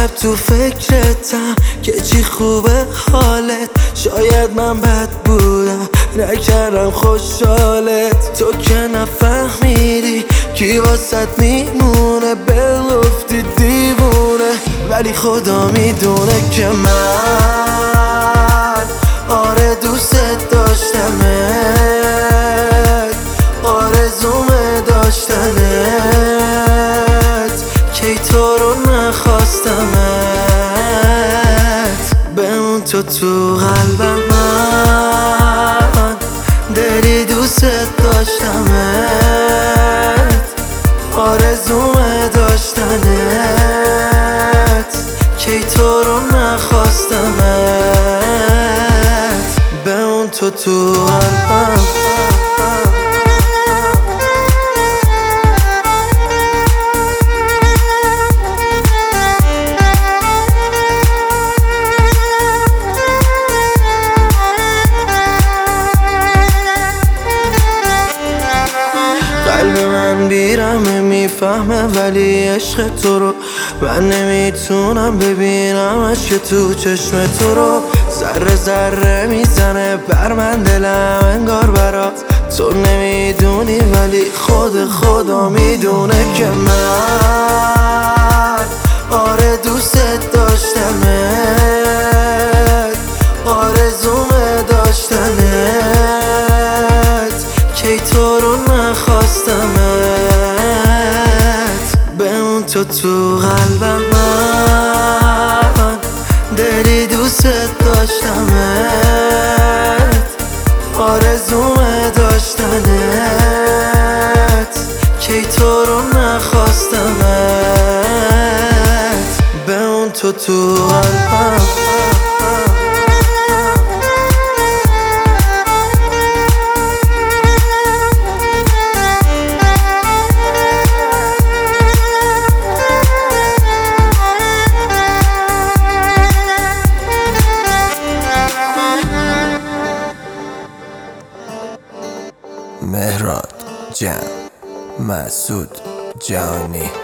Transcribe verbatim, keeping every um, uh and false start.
شب تو فکرتم که چی خوبه حالت. شاید من بد بودم نکردم خوشحالت. تو که نفهمیدی کی واسط میمونه، بگفتی دیوونه. ولی خدا میدونه که من آره دوست داشتمت، آرزومه داشتنت، کی تو رو نخواستمت. بمون تو تو قلبم، من دلی دوست داشتمت، آرزومه داشتنت، کی تو رو نخواستمت. بمون تو تو قلبم. قلب من بیرمه میفهمه ولی عشق تو رو من نمیتونم ببینمش که تو چشم تو رو. ذره ذره میزنه بر من دلم انگار برات. تو نمیدونی ولی خود خدا میدونه که من آره دوست داشتمت، آرزومه داشتنت، کی تو رو نخواستمت. بمون تو تو قلبم، من دلی دوست داشتمت، آرزومه داشتنت، کی تو رو نخواستمت. بمون تو تو قلبم. مهراد جان، مسعود جانی.